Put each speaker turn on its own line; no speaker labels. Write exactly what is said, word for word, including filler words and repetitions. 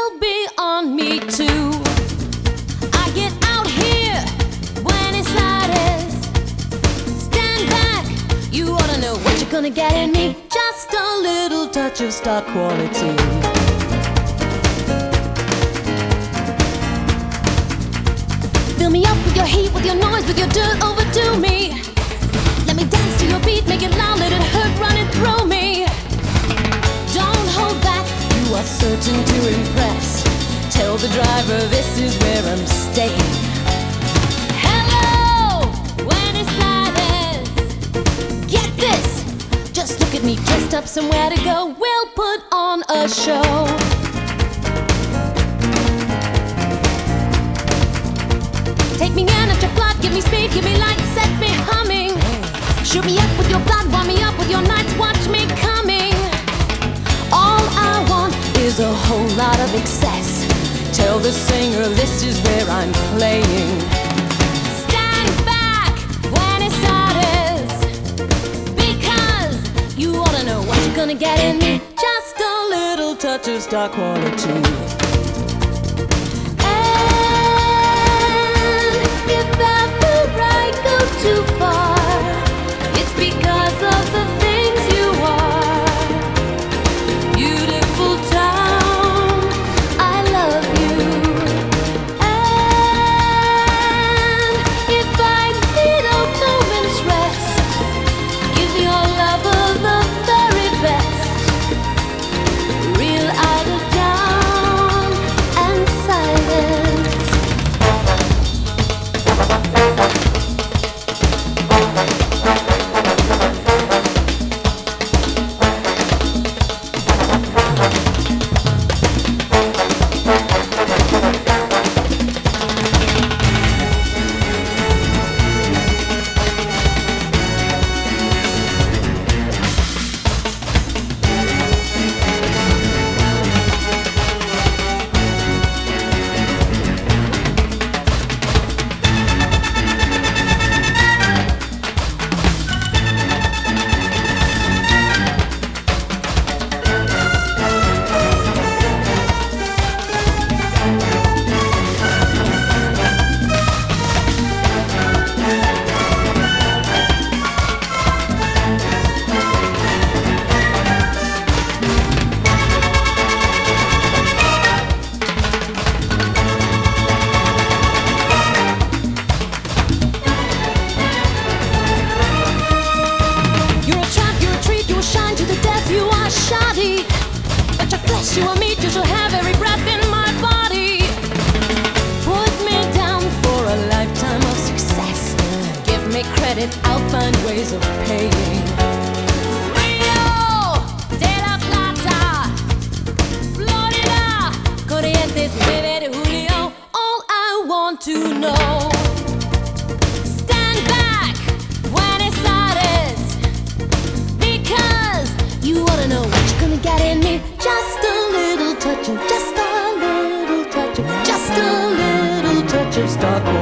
will be on me too. I get out here when it's lightest. Stand back, you ought to know what you're gonna get in me. Just a little touch of star quality. Fill me up with your heat, with your noise, with your dirt, overdo me. Let me dance to your beat, make it loud, let it hurt, run it through me. Don't hold back, you are certain to impress. Tell the driver this is where I'm staying. Hello, when it's lightest. Get this, just look at me dressed up somewhere to go. We'll put on a show. Take me in after flight, give me speed, give me light, set me humming. Shoot me up with your blood, warm me up with your nights, watch me coming. All I want is a whole lot of excess. Tell the singer this is where I'm playing. Stand back when it's hottest, because you ought to know what you're gonna get in me. Just a little touch of star quality. If ever I go too far, it's because of the things you are. Beautiful town, I love you. And if I need a moment's rest, give your lover the very best. Real out of town and silence. But your flesh, you are meat, you shall have every breath in my body. Put me down for a lifetime of success. Give me credit, I'll find ways of paying. Rio de la Plata, Florida, Corrientes, nueve de Julio. All I want to know. Stand back when it's hottest, because you ought to know what you're gonna get in me. Just a little touch of, just a little touch of, just a little touch of star.